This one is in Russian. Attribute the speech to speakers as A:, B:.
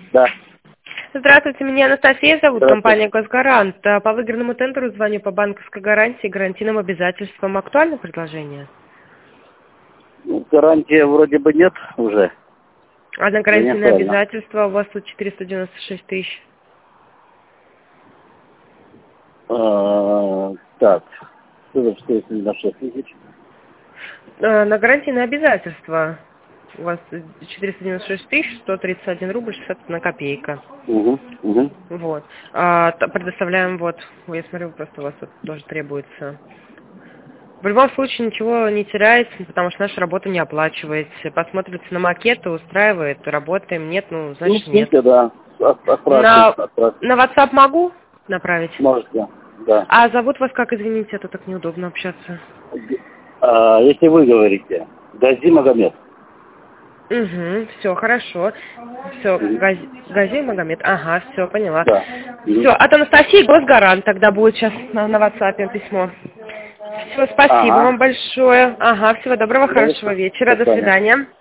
A: Да.
B: Здравствуйте, меня Анастасия зовут,
A: Здравствуйте.
B: компания «Госгарант». По выигранному тендеру звоню по банковской гарантии, гарантийным обязательствам. Актуально предложение?
A: Ну, гарантии вроде бы нет уже.
B: А на
A: Да не
B: гарантийное
A: актуально.
B: обязательство у вас тут 496 тысяч.
A: Так. Что за 496 тысяч?
B: На гарантийное обязательство у вас 496 тысяч, 131 рубль 61 копейка.
A: Угу.
B: Вот. Предоставляем вот, я смотрю, просто у вас тут тоже требуется. В любом случае ничего не теряется, потому что наша работа не оплачивается. Посмотрите на макеты, устраивает, работаем, нет, ну, значит нет.
A: Скиньте, да. Отправьте.
B: На WhatsApp могу направить?
A: Можете, да.
B: А зовут вас как, извините, а то так неудобно общаться.
A: Если вы говорите, Гази Магомед.
B: Угу, все, хорошо. Все, Гази Магомед. Ага, все, поняла.
A: Да.
B: Все, от Анастасии Госгарант тогда будет сейчас на WhatsApp письмо. Все, спасибо
A: Ага.
B: вам большое. Ага, всего доброго, хорошего вечера. До
A: До свидания.
B: свидания.